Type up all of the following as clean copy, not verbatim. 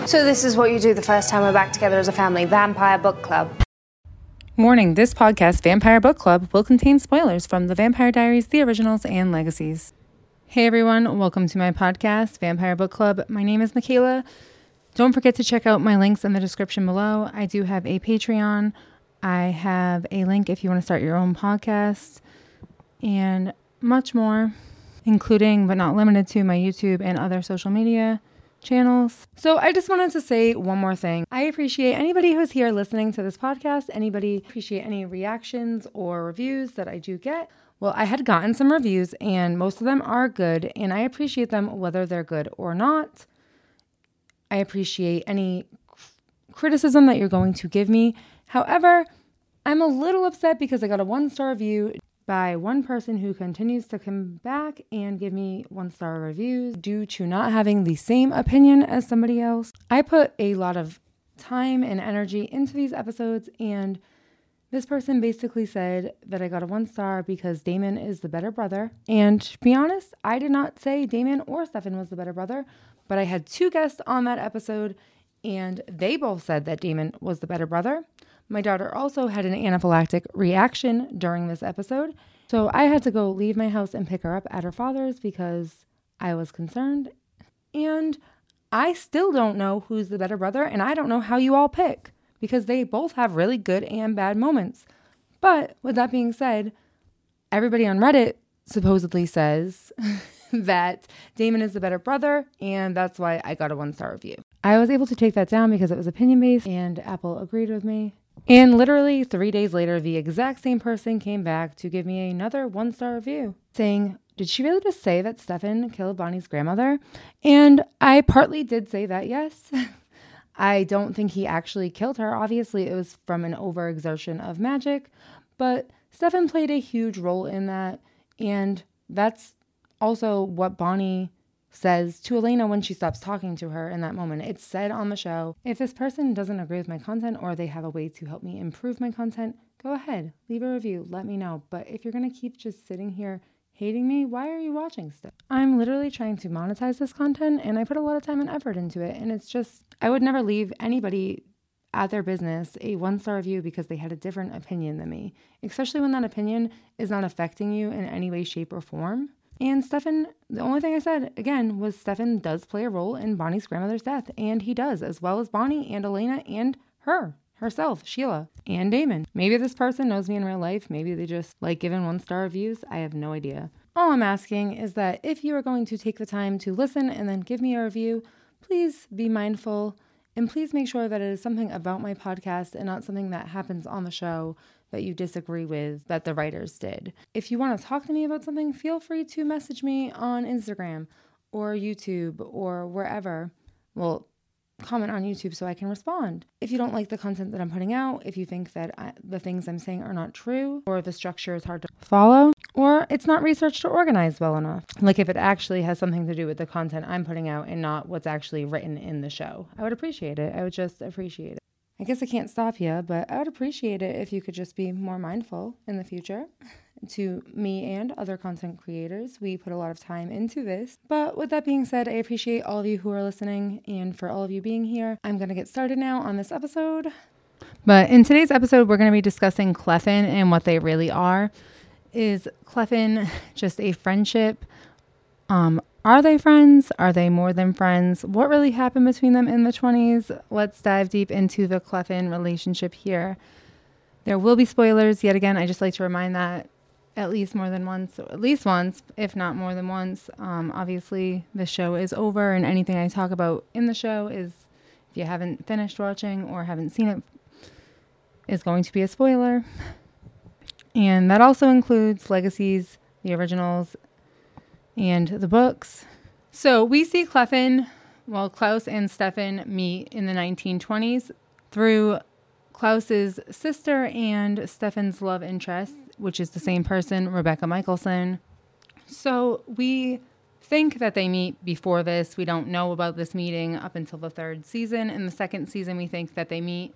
So this is what you do the first time we're back together as a family, Vampire Book Club. Warning, this podcast, Vampire Book Club, will contain spoilers from The Vampire Diaries, The Originals, and Legacies. Hey everyone, welcome to my podcast, Vampire Book Club. My name is Michaela. Don't forget to check out my links in the description below. I do have a Patreon. I have a link if you want to start your own podcast, and much more, including but not limited to my YouTube and other social media channels. So I just wanted to say one more thing. I appreciate anybody who's here listening to this podcast. Anybody appreciate any reactions or reviews that I do get. Well, I had gotten some reviews and most of them are good, and I appreciate them whether they're good or not. I appreciate any criticism that you're going to give me. However, I'm a little upset because I got a 1-star review by one person who continues to come back and give me 1-star reviews due to not having the same opinion as somebody else. I put a lot of time and energy into these episodes, and this person basically said that I got a 1-star because Damon is the better brother. And to be honest, I did not say Damon or Stefan was the better brother, but I had 2 guests on that episode, and they both said that Damon was the better brother. My daughter also had an anaphylactic reaction during this episode, so I had to go leave my house and pick her up at her father's because I was concerned. And I still don't know who's the better brother, and I don't know how you all pick because they both have really good and bad moments. But with that being said, everybody on Reddit supposedly says that Damon is the better brother, and that's why I got a 1-star review. I was able to take that down because it was opinion-based, and Apple agreed with me. And literally 3 days later, the exact same person came back to give me another 1-star review saying, did she really just say that Stefan killed Bonnie's grandmother? And I partly did say that, yes. I don't think he actually killed her. Obviously, it was from an overexertion of magic, but Stefan played a huge role in that. And that's also what Bonnie says to Elena when she stops talking to her in that moment. It's said on the show. If this person doesn't agree with my content or they have a way to help me improve my content, go ahead, leave a review, let me know. But if you're going to keep just sitting here hating me, why are you watching stuff? I'm literally trying to monetize this content, and I put a lot of time and effort into it. And it's just, I would never leave anybody at their business a 1-star review because they had a different opinion than me, especially when that opinion is not affecting you in any way, shape, or form. And Stefan, the only thing I said, again, was Stefan does play a role in Bonnie's grandmother's death. And he does, as well as Bonnie and Elena and herself, Sheila, and Damon. Maybe this person knows me in real life. Maybe they just like giving 1-star reviews. I have no idea. All I'm asking is that if you are going to take the time to listen and then give me a review, please be mindful and please make sure that it is something about my podcast and not something that happens on the show that you disagree with that the writers did. If you want to talk to me about something, feel free to message me on Instagram or YouTube or wherever. Well, comment on YouTube so I can respond. If you don't like the content that I'm putting out, if you think that the things I'm saying are not true, or the structure is hard to follow, or it's not researched or organized well enough, like if it actually has something to do with the content I'm putting out and not what's actually written in the show, I would appreciate it. I would just appreciate it. I guess I can't stop you, but I would appreciate it if you could just be more mindful in the future. To me and other content creators, we put a lot of time into this. But with that being said, I appreciate all of you who are listening and for all of you being here. I'm going to get started now on this episode. But in today's episode, we're going to be discussing Clefin and what they really are. Is Clefin just a friendship? Are they friends? Are they more than friends? What really happened between them in the 20s? Let's dive deep into the Clefin relationship here. There will be spoilers. Yet again, I just like to remind that at least once, if not more than once. Obviously, the show is over, and anything I talk about in the show is, if you haven't finished watching or haven't seen it, is going to be a spoiler. And that also includes Legacies, the originals, and the books. So we see Clefin, Klaus and Stefan meet in the 1920s through Klaus's sister and Stefan's love interest, which is the same person, Rebecca Michelson. So we think that they meet before this. We don't know about this meeting up until the 3rd season. In the 2nd season, we think that they meet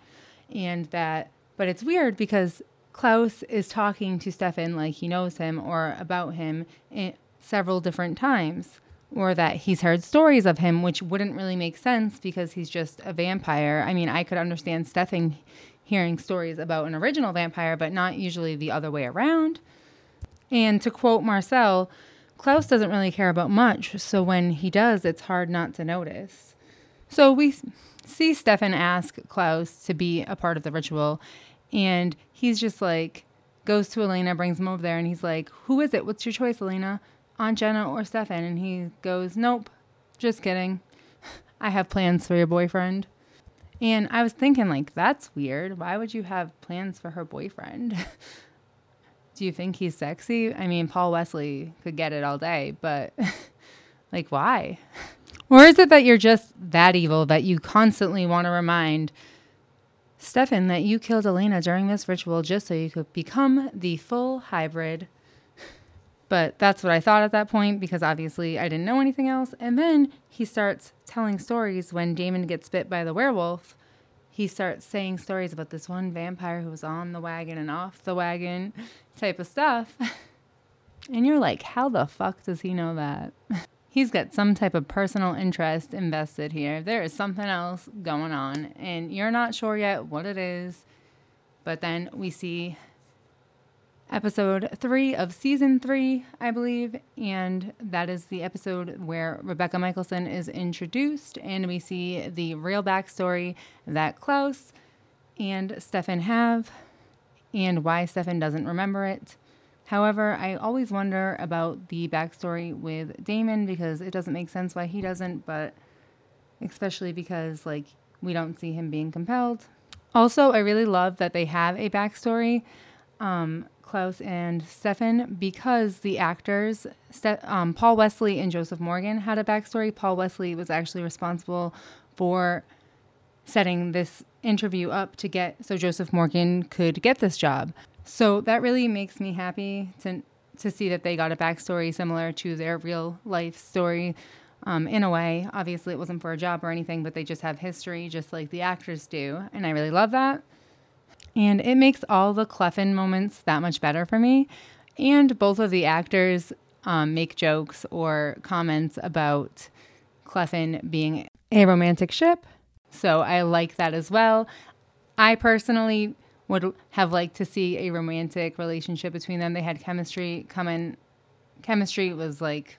but it's weird because Klaus is talking to Stefan like he knows him or about him several different times, or that he's heard stories of him, which wouldn't really make sense because he's just a vampire. I mean, I could understand Stefan hearing stories about an original vampire, but not usually the other way around. And to quote Marcel, Klaus doesn't really care about much, so when he does, it's hard not to notice. So we see Stefan ask Klaus to be a part of the ritual, and he's just like, goes to Elena, brings him over there, and he's like, who is it? What's your choice, Elena? Aunt Jenna or Stefan? And he goes, nope, just kidding. I have plans for your boyfriend. And I was thinking, like, that's weird. Why would you have plans for her boyfriend? Do you think he's sexy? I mean, Paul Wesley could get it all day, but like, why? Or is it that you're just that evil that you constantly want to remind Stefan that you killed Elena during this ritual just so you could become the full hybrid? But that's what I thought at that point, because obviously I didn't know anything else. And then he starts telling stories when Damon gets bit by the werewolf. He starts saying stories about this one vampire who was on the wagon and off the wagon type of stuff. And you're like, how the fuck does he know that? He's got some type of personal interest invested here. There is something else going on, and you're not sure yet what it is. But then we see episode 3 of season 3, I believe, and that is the episode where Rebecca Michelson is introduced, and we see the real backstory that Klaus and Stefan have, and why Stefan doesn't remember it. However, I always wonder about the backstory with Damon, because it doesn't make sense why he doesn't, but especially because, like, we don't see him being compelled. Also, I really love that they have a backstory, Klaus and Stefan, because the actors, Paul Wesley and Joseph Morgan, had a backstory. Paul Wesley was actually responsible for setting this interview up so Joseph Morgan could get this job. So that really makes me happy to see that they got a backstory similar to their real life story. In a way, obviously it wasn't for a job or anything, but they just have history just like the actors do. And I really love that. And it makes all the Clefin moments that much better for me. And both of the actors make jokes or comments about Clefin being a romantic ship. So I like that as well. I personally would have liked to see a romantic relationship between them. They had chemistry coming. Chemistry was like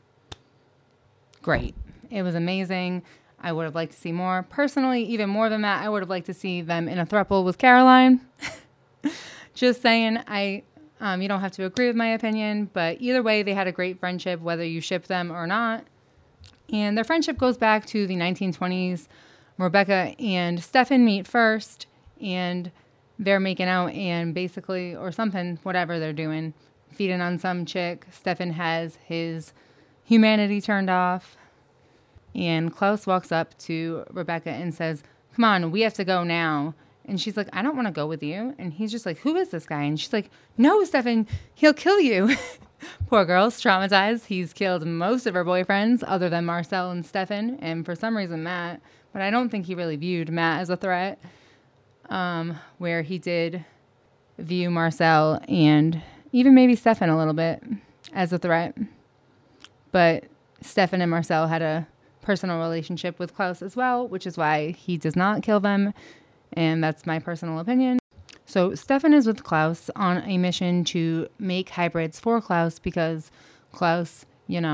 great. It was amazing. I would have liked to see more. Personally, even more than that, I would have liked to see them in a throuple with Caroline. Just saying, you don't have to agree with my opinion, but either way, they had a great friendship, whether you ship them or not. And their friendship goes back to the 1920s. Rebecca and Stefan meet first, and they're making out and basically, or something, whatever they're doing, feeding on some chick. Stefan has his humanity turned off. And Klaus walks up to Rebecca and says, come on, we have to go now. And she's like, I don't want to go with you. And he's just like, who is this guy? And she's like, no, Stefan, he'll kill you. Poor girl's traumatized. He's killed most of her boyfriends other than Marcel and Stefan. And for some reason, Matt. But I don't think he really viewed Matt as a threat. Where he did view Marcel and even maybe Stefan a little bit as a threat. But Stefan and Marcel had a personal relationship with Klaus as well, which is why he does not kill them, and that's my personal opinion. So Stefan is with Klaus on a mission to make hybrids for Klaus, because Klaus,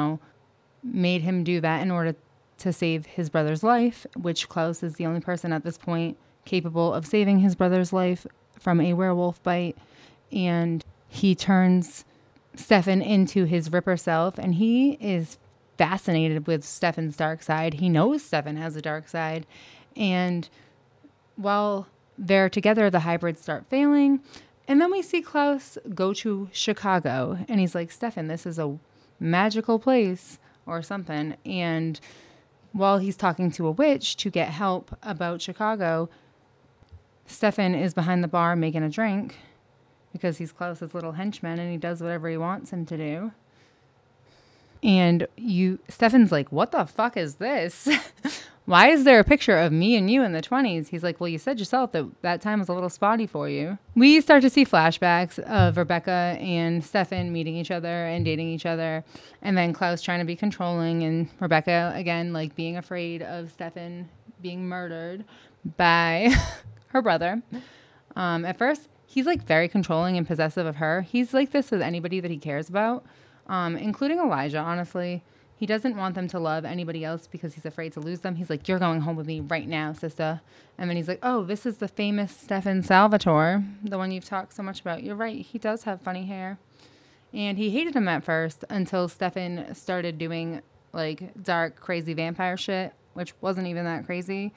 made him do that in order to save his brother's life, which Klaus is the only person at this point capable of saving his brother's life from a werewolf bite. And he turns Stefan into his Ripper self, and he is fascinated with Stefan's dark side. He knows Stefan has a dark side. And while they're together, the hybrids start failing. And then we see Klaus go to Chicago. And he's like, Stefan, this is a magical place or something. And while he's talking to a witch to get help about Chicago, Stefan is behind the bar making a drink because he's Klaus's little henchman and he does whatever he wants him to do. And Stefan's like, what the fuck is this? why is there a picture of me and you in the 20s? He's like, well, you said yourself that time was a little spotty for you. We start to see flashbacks of Rebecca and Stefan meeting each other and dating each other. And then Klaus trying to be controlling, and Rebecca, again, like being afraid of Stefan being murdered by her brother. At first, he's like very controlling and possessive of her. He's like this with anybody that he cares about, including Elijah, honestly. He doesn't want them to love anybody else because he's afraid to lose them. He's like, you're going home with me right now, sister. And then he's like, oh, this is the famous Stefan Salvatore, the one you've talked so much about. You're right. He does have funny hair. And he hated him at first until Stefan started doing like dark, crazy vampire shit, which wasn't even that crazy.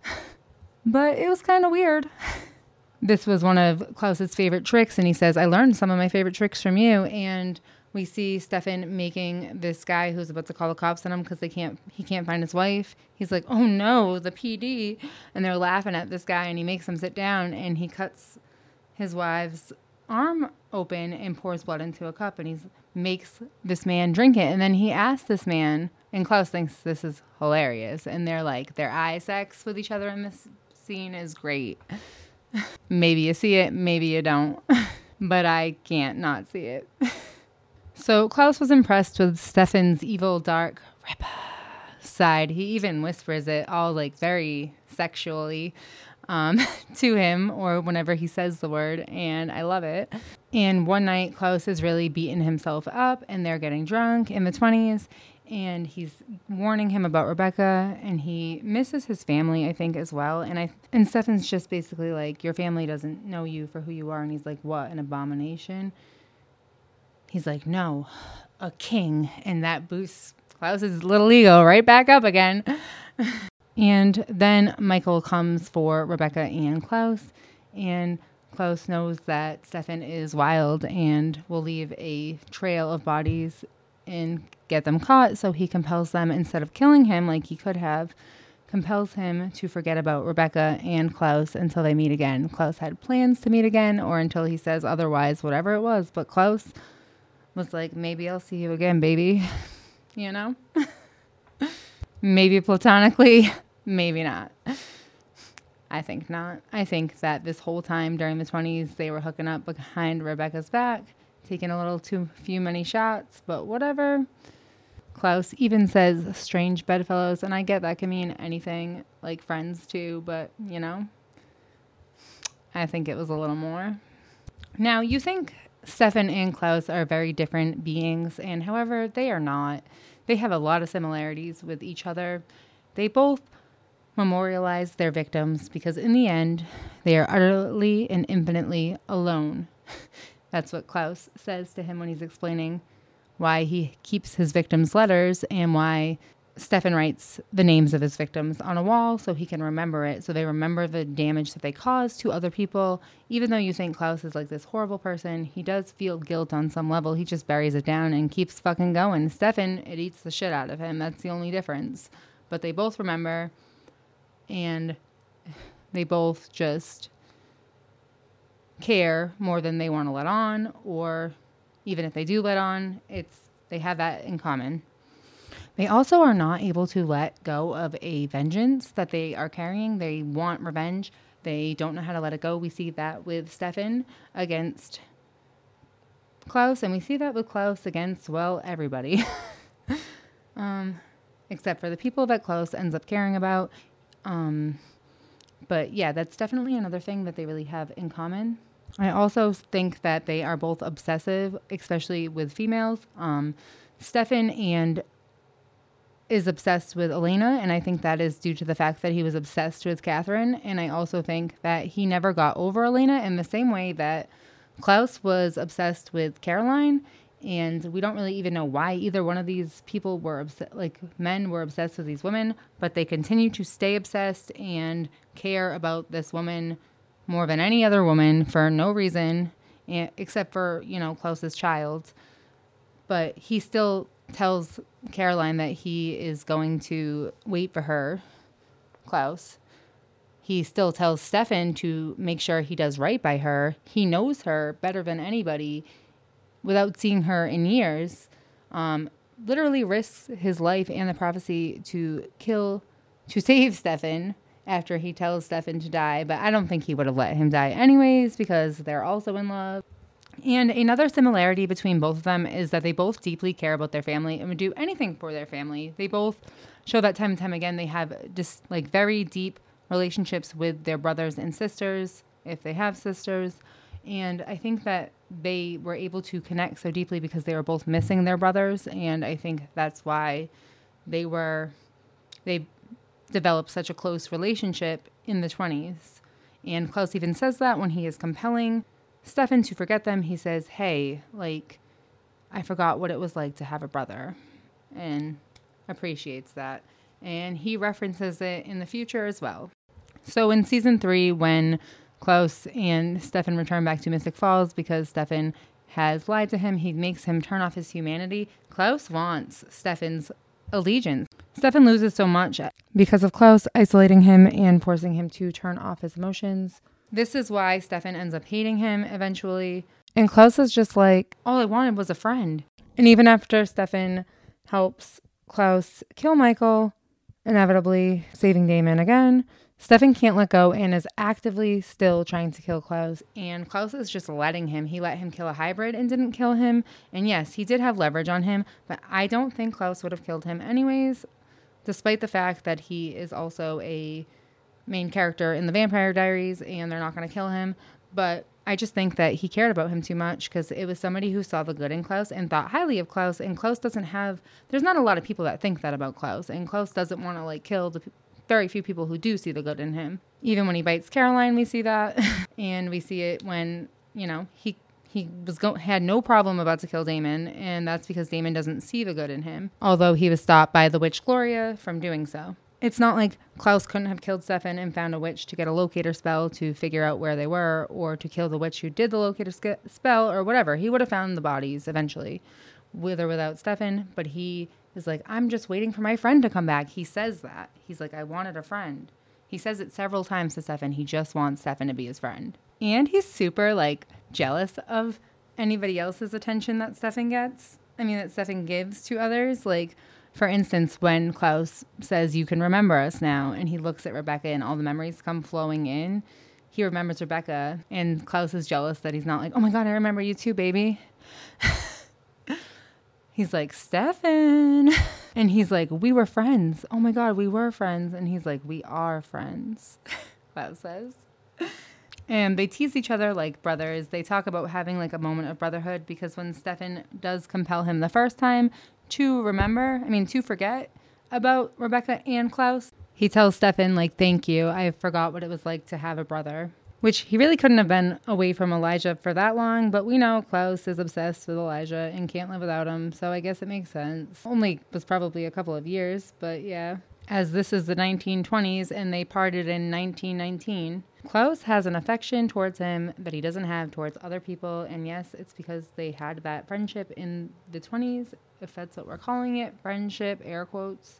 But it was kind of weird. This was one of Klaus's favorite tricks. And he says, I learned some of my favorite tricks from you. And we see Stefan making this guy who's about to call the cops on him because he can't find his wife. He's like, oh no, the PD. And they're laughing at this guy, and he makes him sit down, and he cuts his wife's arm open and pours blood into a cup, and he makes this man drink it. And then he asks this man, and Klaus thinks this is hilarious. And they're like, their eye sex with each other in this scene is great. Maybe you see it, maybe you don't. But I can't not see it. So Klaus was impressed with Stefan's evil, dark Ripper side. He even whispers it all like very sexually to him, or whenever he says the word, and I love it. And one night, Klaus is really beating himself up, and they're getting drunk in the 20s, and he's warning him about Rebecca, and he misses his family, I think, as well. And Stefan's just basically like, your family doesn't know you for who you are, and he's like, what, an abomination? He's like, no, a king. And that boosts Klaus's little ego right back up again. And then Michael comes for Rebecca and Klaus. And Klaus knows that Stefan is wild and will leave a trail of bodies and get them caught. So he compels them, instead of killing him like he could have, compels him to forget about Rebecca and Klaus until they meet again. Klaus had plans to meet again, or until he says otherwise, whatever it was. But Klaus was like, maybe I'll see you again, baby. You know? Maybe platonically, maybe not. I think not. I think that this whole time during the 20s, they were hooking up behind Rebecca's back, taking a little too few many shots, but whatever. Klaus even says strange bedfellows, and I get that can mean anything, like friends too, but, you know, I think it was a little more. Now, you think Stefan and Klaus are very different beings, and however, they are not. They have a lot of similarities with each other. They both memorialize their victims because in the end, they are utterly and infinitely alone. That's what Klaus says to him when he's explaining why he keeps his victims' letters and why Stefan writes the names of his victims on a wall so he can remember it, so they remember the damage that they caused to other people. Even though you think Klaus is like this horrible person, he does feel guilt on some level. He just buries it down and keeps fucking going. Stefan, it eats the shit out of him. That's the only difference. But they both remember, and they both just care more than they want to let on, or even if they do let on, they have that in common. They also are not able to let go of a vengeance that they are carrying. They want revenge. They don't know how to let it go. We see that with Stefan against Klaus, and we see that with Klaus against, well, everybody. Except for the people that Klaus ends up caring about. But yeah, that's definitely another thing that they really have in common. I also think that they are both obsessive, especially with females. Stefan is obsessed with Elena, and I think that is due to the fact that he was obsessed with Catherine. And I also think that he never got over Elena in the same way that Klaus was obsessed with Caroline. And we don't really even know why either one of these people were men were obsessed with these women, but they continue to stay obsessed and care about this woman more than any other woman for no reason, except for, Klaus's child. But he still tells Caroline that he is going to wait for her, Klaus. He still tells Stefan to make sure he does right by her. He knows her better than anybody without seeing her in years. Literally risks his life and the prophecy to kill to save Stefan after he tells Stefan to die, but I don't think he would have let him die anyways because they're also in love. And another similarity between both of them is that they both deeply care about their family and would do anything for their family. They both show that time and time again. They have just like very deep relationships with their brothers and sisters, if they have sisters. And I think that they were able to connect so deeply because they were both missing their brothers. And I think that's why they developed such a close relationship in the 20s. And Klaus even says that when he is compelling Stefan to forget them. He says, hey, like, I forgot what it was like to have a brother, and appreciates that. And he references it in the future as well. So in season 3, when Klaus and Stefan return back to Mystic Falls because Stefan has lied to him, he makes him turn off his humanity. Klaus wants Stefan's allegiance. Stefan loses so much because of Klaus isolating him and forcing him to turn off his emotions. This is why Stefan ends up hating him eventually. And Klaus is just like, all I wanted was a friend. And even after Stefan helps Klaus kill Michael, inevitably saving Damon again, Stefan can't let go and is actively still trying to kill Klaus. And Klaus is just letting him. He let him kill a hybrid and didn't kill him. And yes, he did have leverage on him, but I don't think Klaus would have killed him anyways, despite the fact that he is also a main character in the Vampire Diaries and they're not going to kill him. But I just think that he cared about him too much because it was somebody who saw the good in Klaus and thought highly of Klaus. And Klaus doesn't have, there's not a lot of people that think that about Klaus. And Klaus doesn't want to like kill the very few people who do see the good in him. Even when he bites Caroline, we see that. And we see it when, you know, he had no problem about to kill Damon, and that's because Damon doesn't see the good in him, although he was stopped by the witch Gloria from doing so. It's not like Klaus couldn't have killed Stefan and found a witch to get a locator spell to figure out where they were, or to kill the witch who did the locator spell, or whatever. He would have found the bodies eventually, with or without Stefan, but he is like, I'm just waiting for my friend to come back. He says that. He's like, I wanted a friend. He says it several times to Stefan. He just wants Stefan to be his friend. And he's super, like, jealous of anybody else's attention that Stefan gets. I mean, that Stefan gives to others. Like, for instance, when Klaus says, you can remember us now, and he looks at Rebecca and all the memories come flowing in, he remembers Rebecca, and Klaus is jealous that he's not like, oh my God, I remember you too, baby. He's like, Stefan. And he's like, we were friends. Oh my God, we were friends. And he's like, we are friends, Klaus says. And they tease each other like brothers. They talk about having like a moment of brotherhood because when Stefan does compel him the first time to forget about Rebecca and Klaus, he tells Stefan, like, thank you. I forgot what it was like to have a brother. Which he really couldn't have been away from Elijah for that long, but we know Klaus is obsessed with Elijah and can't live without him, so I guess it makes sense. Only was probably a couple of years, but yeah. As this is the 1920s and they parted in 1919, Klaus has an affection towards him that he doesn't have towards other people, and yes, it's because they had that friendship in the 20s, if that's what we're calling it, friendship, air quotes.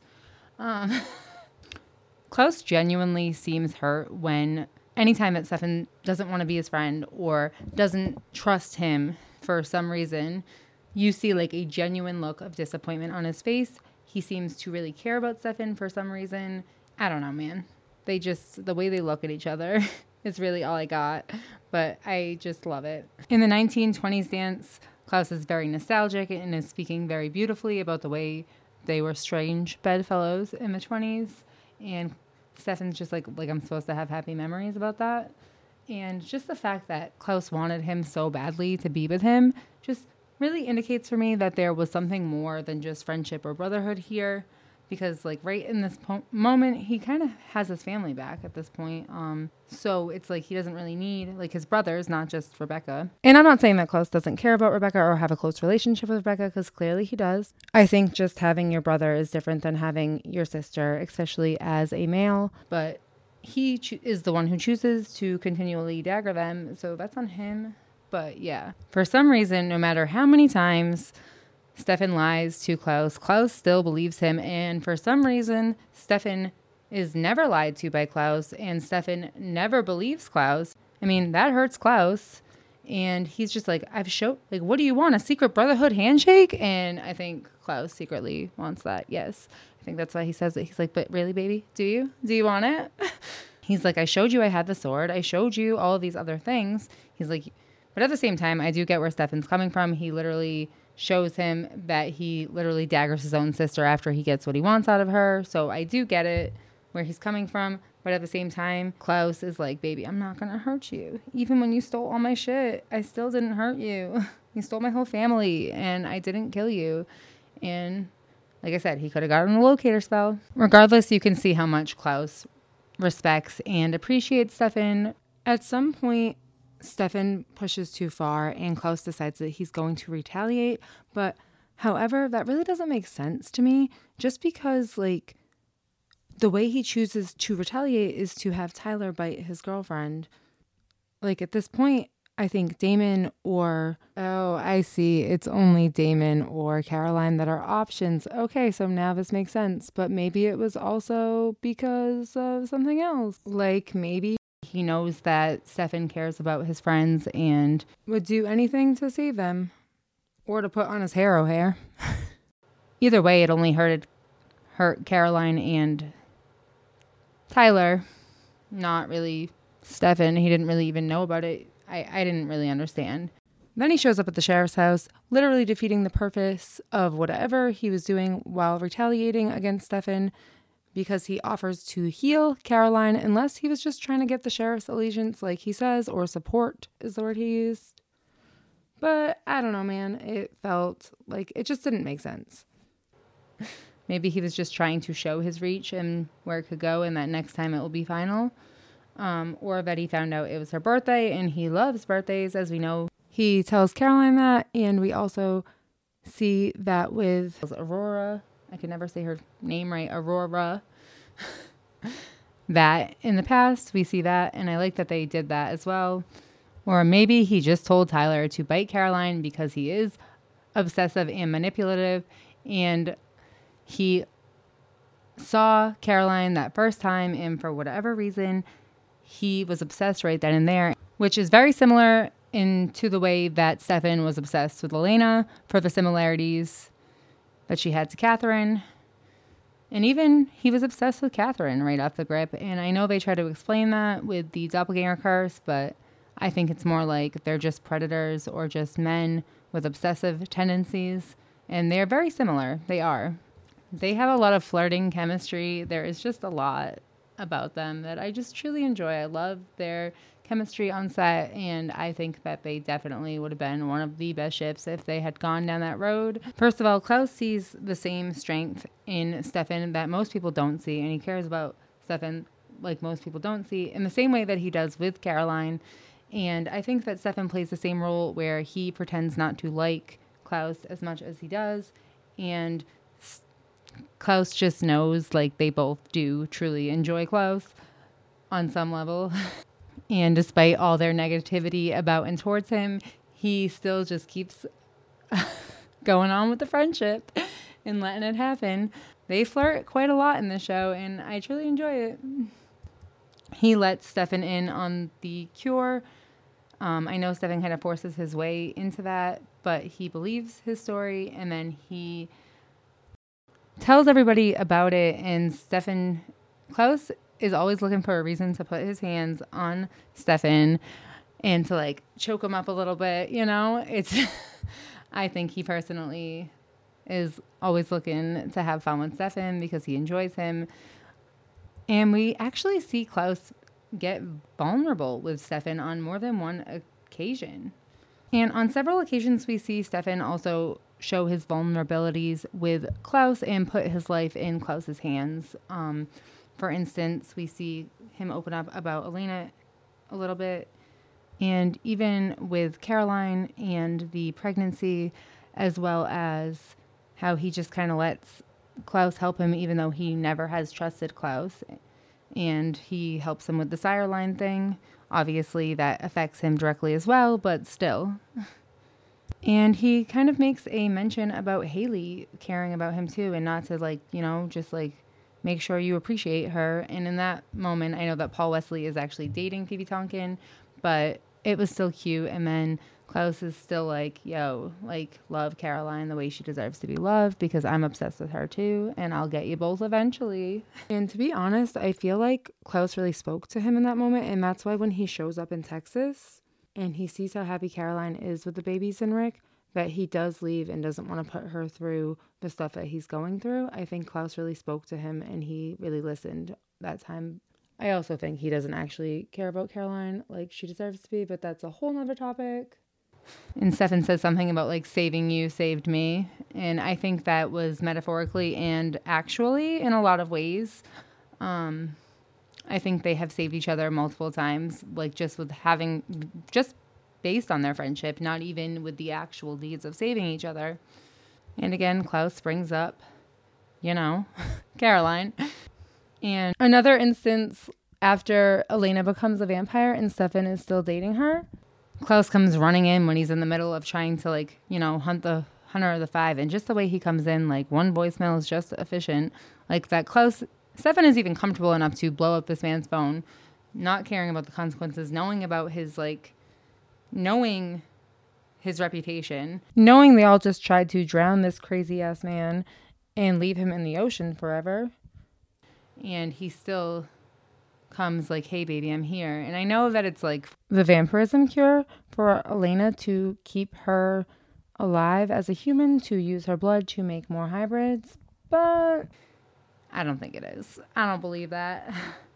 Klaus genuinely seems hurt when anytime that Stefan doesn't want to be his friend or doesn't trust him for some reason, you see like a genuine look of disappointment on his face. He seems to really care about Stefan for some reason. I don't know, man. The way they look at each other is really all I got, but I just love it. In the 1920s dance, Klaus is very nostalgic and is speaking very beautifully about the way they were strange bedfellows in the 20s, and Stefan's just like I'm supposed to have happy memories about that. And just the fact that Klaus wanted him so badly to be with him just really indicates for me that there was something more than just friendship or brotherhood here, because like right in this moment, he kind of has his family back at this point. So it's like he doesn't really need like his brothers, not just Rebecca. And I'm not saying that Klaus doesn't care about Rebecca or have a close relationship with Rebecca, because clearly he does. I think just having your brother is different than having your sister, especially as a male. But he is the one who chooses to continually dagger them, so that's on him. But yeah, for some reason, no matter how many times Stefan lies to Klaus, Klaus still believes him. And for some reason, Stefan is never lied to by Klaus, and Stefan never believes Klaus. I mean, that hurts Klaus. And he's just like, what do you want? A secret brotherhood handshake? And I think Klaus secretly wants that, yes. I think that's why he says it. He's like, but really, baby, do you want it? He's like, I showed you I had the sword. I showed you all of these other things. He's like, but at the same time, I do get where Stefan's coming from. He literally shows him that he literally daggers his own sister after he gets what he wants out of her. So I do get it where he's coming from. But at the same time, Klaus is like, baby, I'm not going to hurt you. Even when you stole all my shit, I still didn't hurt you. You stole my whole family and I didn't kill you. And like I said, he could have gotten a locator spell. Regardless, you can see how much Klaus respects and appreciates Stefan. At some point, Stefan pushes too far and Klaus decides that he's going to retaliate. But however, that really doesn't make sense to me, just because like the way he chooses to retaliate is to have Tyler bite his girlfriend. Like at this point, I think Damon or, oh, I see, it's only Damon or Caroline that are options. Okay, so now this makes sense. But maybe it was also because of something else. Like maybe he knows that Stefan cares about his friends and would do anything to save them. Or to put on his Harrow hair. Either way, it only hurt Caroline and Tyler. Not really Stefan. He didn't really even know about it. I didn't really understand. Then he shows up at the sheriff's house, literally defeating the purpose of whatever he was doing while retaliating against Stefan, because he offers to heal Caroline unless he was just trying to get the sheriff's allegiance, like he says, or support is the word he used. But I don't know, man. It felt like it just didn't make sense. Maybe he was just trying to show his reach and where it could go, and that next time it will be final. Or that he found out it was her birthday, and he loves birthdays, as we know. He tells Caroline that, and we also see that with Aurora. I can never say her name right. Aurora. That in the past, we see that, and I like that they did that as well. Or maybe he just told Tyler to bite Caroline because he is obsessive and manipulative, and he saw Caroline that first time, and for whatever reason, he was obsessed right then and there, which is very similar to the way that Stefan was obsessed with Elena for the similarities that she had to Catherine. And even he was obsessed with Catherine right off the grip. And I know they try to explain that with the doppelganger curse, but I think it's more like they're just predators or just men with obsessive tendencies. And they're very similar. They are. They have a lot of flirting chemistry. There is just a lot about them that I just truly enjoy. I love their chemistry on set, and I think that they definitely would have been one of the best ships if they had gone down that road. First of all, Klaus sees the same strength in Stefan that most people don't see, and he cares about Stefan like most people don't see, in the same way that he does with Caroline. And I think that Stefan plays the same role where he pretends not to like Klaus as much as he does, and Klaus just knows, like, they both do truly enjoy Klaus on some level. And despite all their negativity about and towards him, he still just keeps going on with the friendship and letting it happen. They flirt quite a lot in the show, and I truly enjoy it. He lets Stefan in on the cure. I know Stefan kind of forces his way into that, but he believes his story, and then he tells everybody about it. And Klaus is always looking for a reason to put his hands on Stefan and to like choke him up a little bit, you know. I think he personally is always looking to have fun with Stefan because he enjoys him. And we actually see Klaus get vulnerable with Stefan on more than one occasion. And on several occasions, we see Stefan also show his vulnerabilities with Klaus and put his life in Klaus's hands. For instance, we see him open up about Elena a little bit, and even with Caroline and the pregnancy, as well as how he just kind of lets Klaus help him, even though he never has trusted Klaus, and he helps him with the sire line thing. Obviously, that affects him directly as well, but still. And he kind of makes a mention about Haley caring about him too, and not to like, you know, just like make sure you appreciate her. And in that moment, I know that Paul Wesley is actually dating Phoebe Tonkin, but it was still cute. And then Klaus is still like, yo, like, love Caroline the way she deserves to be loved because I'm obsessed with her too, and I'll get you both eventually. And to be honest, I feel like Klaus really spoke to him in that moment, and that's why when he shows up in Texas and he sees how happy Caroline is with the babies and Rick, that he does leave and doesn't want to put her through the stuff that he's going through. I think Klaus really spoke to him and he really listened that time. I also think he doesn't actually care about Caroline like she deserves to be, but that's a whole nother topic. And Stefan says something about like saving you saved me. And I think that was metaphorically and actually in a lot of ways. I think they have saved each other multiple times, like just based on their friendship, not even with the actual deeds of saving each other. And again, Klaus brings up, Caroline. And another instance after Elena becomes a vampire and Stefan is still dating her, Klaus comes running in when he's in the middle of trying to hunt the Hunter of the Five. And just the way he comes in, like one voicemail is just efficient. Like that Stefan is even comfortable enough to blow up this man's phone, not caring about the consequences, knowing his reputation, knowing they all just tried to drown this crazy ass man and leave him in the ocean forever. And he still comes like, hey, baby, I'm here. And I know that it's like the vampirism cure for Elena to keep her alive as a human, to use her blood to make more hybrids. But I don't think it is. I don't believe that.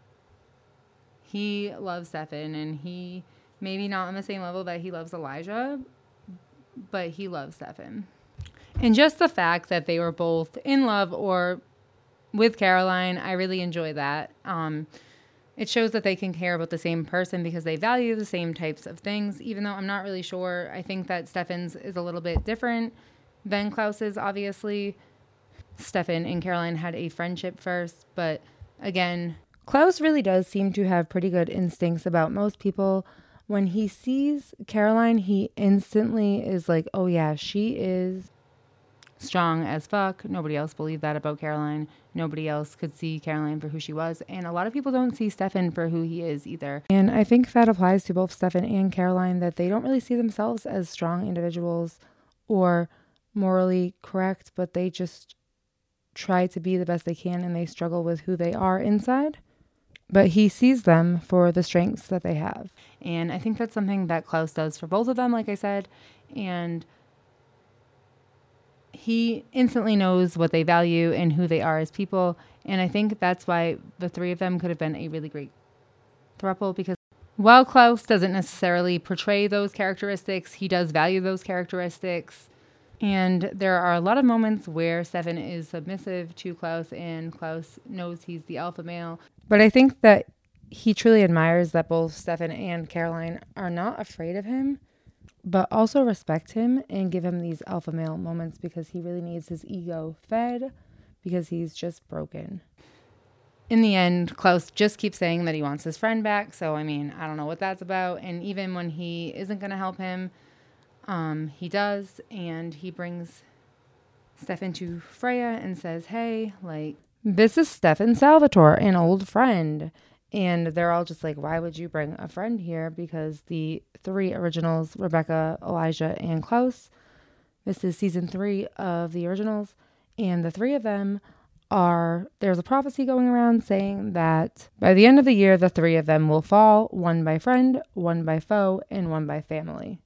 He loves Stefan, and he maybe not on the same level that he loves Elijah, but he loves Stefan. And just the fact that they were both in love or with Caroline, I really enjoy that. It shows that they can care about the same person because they value the same types of things, even though I'm not really sure. I think that Stefan's is a little bit different than Klaus's, obviously. Stefan and Caroline had a friendship first, but again, Klaus really does seem to have pretty good instincts about most people. When he sees Caroline, he instantly is like, oh yeah, she is strong as fuck. Nobody else believed that about Caroline. Nobody else could see Caroline for who she was. And a lot of people don't see Stefan for who he is either. And I think that applies to both Stefan and Caroline, that they don't really see themselves as strong individuals or morally correct, but they just try to be the best they can and they struggle with who they are inside. But he sees them for the strengths that they have. And I think that's something that Klaus does for both of them, like I said. And he instantly knows what they value and who they are as people. And I think that's why the three of them could have been a really great throuple, because while Klaus doesn't necessarily portray those characteristics, he does value those characteristics. And there are a lot of moments where Stefan is submissive to Klaus and Klaus knows he's the alpha male. But I think that he truly admires that both Stefan and Caroline are not afraid of him, but also respect him and give him these alpha male moments because he really needs his ego fed because he's just broken. In the end, Klaus just keeps saying that he wants his friend back. So, I mean, I don't know what that's about. And even when he isn't going to help him, he does. And he brings Stefan to Freya and says, hey, like, this is Stefan Salvatore, an old friend. And they're all just like, why would you bring a friend here? Because the three originals, Rebecca, Elijah, and Klaus, this is season 3 of the originals. And the three of them there's a prophecy going around saying that by the end of the year, the three of them will fall, one by friend, one by foe, and one by family.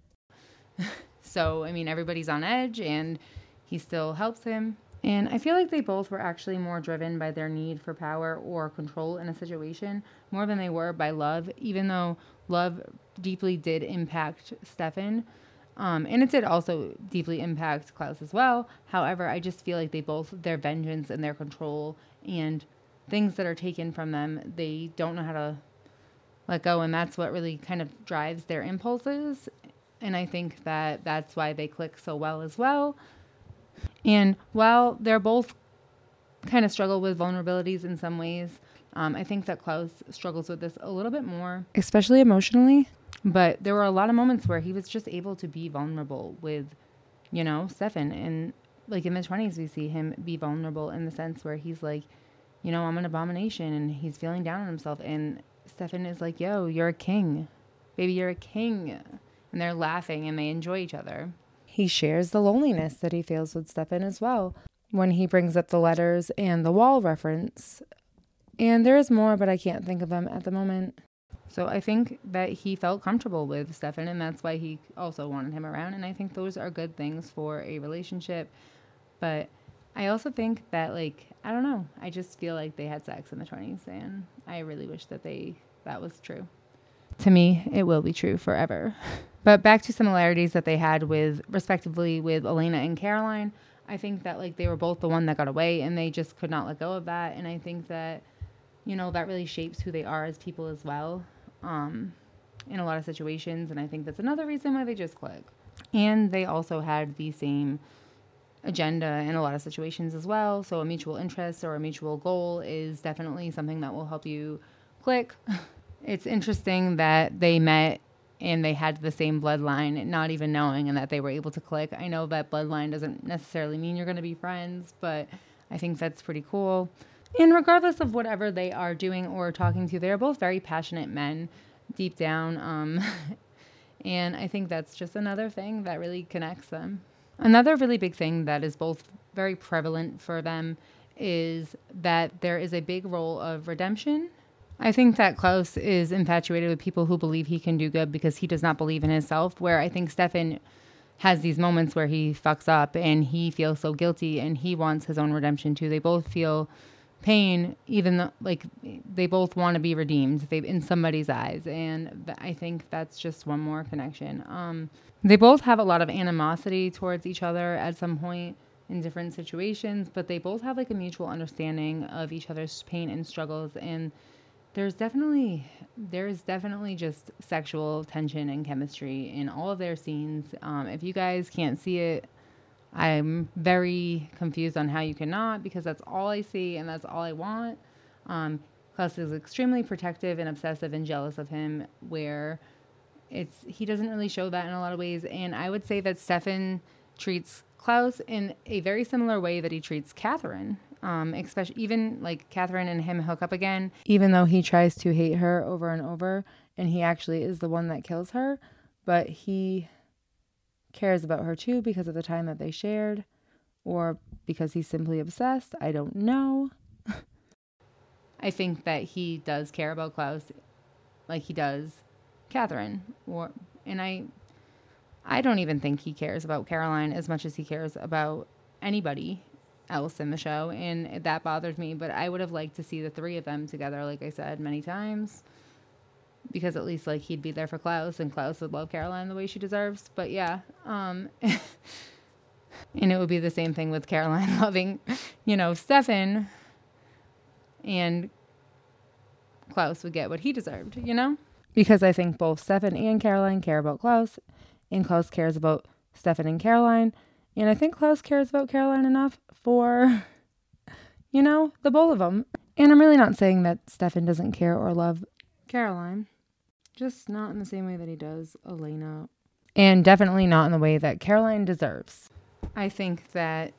So, I mean, everybody's on edge and he still helps him. And I feel like they both were actually more driven by their need for power or control in a situation more than they were by love, even though love deeply did impact Stefan. And it did also deeply impact Klaus as well. However, I just feel like their vengeance and their control and things that are taken from them, they don't know how to let go. And that's what really kind of drives their impulses. And I think that that's why they click so well as well. And while they're both kind of struggle with vulnerabilities in some ways, I think that Klaus struggles with this a little bit more, especially emotionally. But there were a lot of moments where he was just able to be vulnerable with, Stefan. And like in the 20s, we see him be vulnerable in the sense where he's like, I'm an abomination, and he's feeling down on himself. And Stefan is like, yo, you're a king. baby, you're a king. And they're laughing and they enjoy each other. He shares the loneliness that he feels with Stefan as well when he brings up the letters and the wall reference. And there is more, but I can't think of them at the moment. So I think that he felt comfortable with Stefan, and that's why he also wanted him around. And I think those are good things for a relationship. But I also think that, like, I don't know. I just feel like they had sex in the 20s, and I really wish that that was true. To me, it will be true forever. But back to similarities that they had respectively with Elena and Caroline. I think that, like, they were both the one that got away, and they just could not let go of that. And I think that, that really shapes who they are as people as well, in a lot of situations. And I think that's another reason why they just click. And they also had the same agenda in a lot of situations as well. So a mutual interest or a mutual goal is definitely something that will help you click. It's interesting that they met and they had the same bloodline, not even knowing, and that they were able to click. I know that bloodline doesn't necessarily mean you're going to be friends, but I think that's pretty cool. And regardless of whatever they are doing or talking to, they're both very passionate men deep down. And I think that's just another thing that really connects them. Another really big thing that is both very prevalent for them is that there is a big role of redemption. I think that Klaus is infatuated with people who believe he can do good because he does not believe in himself, where I think Stefan has these moments where he fucks up and he feels so guilty and he wants his own redemption too. They both feel pain, even though, like, they both want to be redeemed in somebody's eyes. And I think that's just one more connection. They both have a lot of animosity towards each other at some point in different situations, but they both have, like, a mutual understanding of each other's pain and struggles. And there's definitely just sexual tension and chemistry in all of their scenes. If you guys can't see it, I'm very confused on how you cannot, because that's all I see and that's all I want. Klaus is extremely protective and obsessive and jealous of him, where he doesn't really show that in a lot of ways. And I would say that Stefan treats Klaus in a very similar way that he treats Catherine. Especially even like Catherine and him hook up again, even though he tries to hate her over and over, and he actually is the one that kills her, but he cares about her too because of the time that they shared, or because he's simply obsessed. I don't know. I think that he does care about Klaus like he does Catherine, and I don't even think he cares about Caroline as much as he cares about anybody else in the show, and that bothered me. But I would have liked to see the three of them together, like I said many times, because at least, like, he'd be there for Klaus, and Klaus would love Caroline the way she deserves. But yeah, and it would be the same thing with Caroline loving, Stefan, and Klaus would get what he deserved, because I think both Stefan and Caroline care about Klaus, and Klaus cares about Stefan and Caroline. And I think Klaus cares about Caroline enough for, the both of them. And I'm really not saying that Stefan doesn't care or love Caroline. Just not in the same way that he does Elena. And definitely not in the way that Caroline deserves. I think that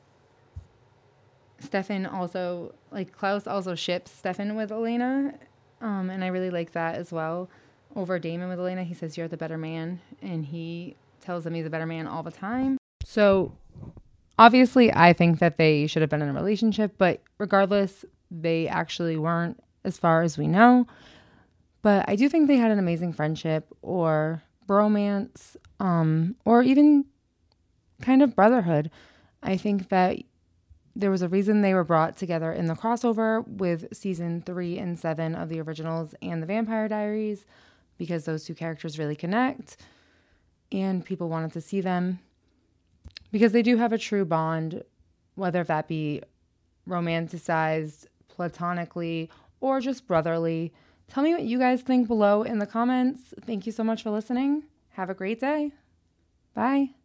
Stefan also, like, Klaus also ships Stefan with Elena. And I really like that as well. Over Damon with Elena, he says, "You're the better man." And he tells him he's a better man all the time. So obviously, I think that they should have been in a relationship, but regardless, they actually weren't, as far as we know. But I do think they had an amazing friendship or bromance, or even kind of brotherhood. I think that there was a reason they were brought together in the crossover with season 3 and 7 of the originals and the Vampire Diaries, because those two characters really connect, and people wanted to see them. Because they do have a true bond, whether that be romanticized, platonically, or just brotherly. Tell me what you guys think below in the comments. Thank you so much for listening. Have a great day. Bye.